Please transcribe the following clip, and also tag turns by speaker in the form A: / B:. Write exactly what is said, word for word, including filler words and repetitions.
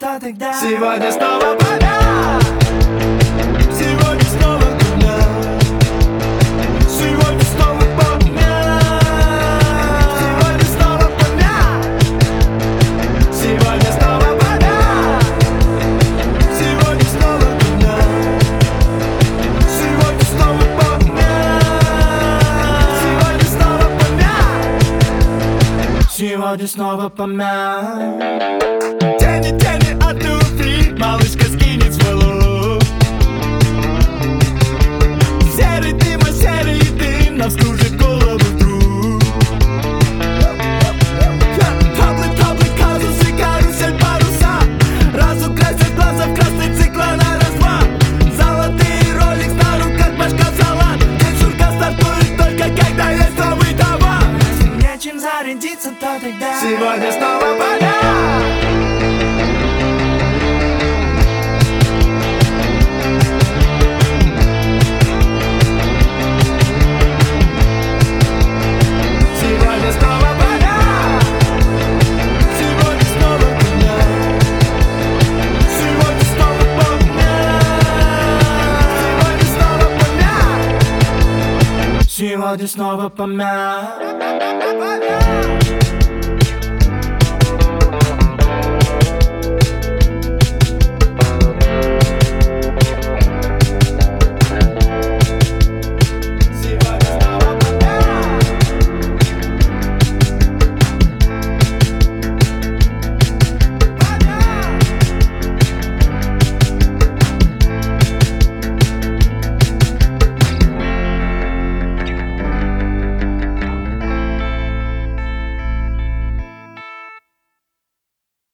A: то тогда.
B: Сегодня снова поля. Сегодня снова поля. Сегодня снова поля. Сегодня снова поля. Сегодня снова поля. Сегодня снова поля. Сегодня снова поля. Сегодня снова поля. Сегодня снова поля. Тяни, тяни от любви, малышка скинет свой лук. Серый дым, а серый дым нас кружит голову вдруг. Таблы, таблы, казусы, карусель, паруса. Разукрасят глаза в красный циклон на раз-два. Золотые роликс на руках, башка салат. Дешурка стартует только когда есть новый товар.
A: Если нечем зарядиться, то тогда.
B: Сегодня снова поля.
A: Сегодня снова помя.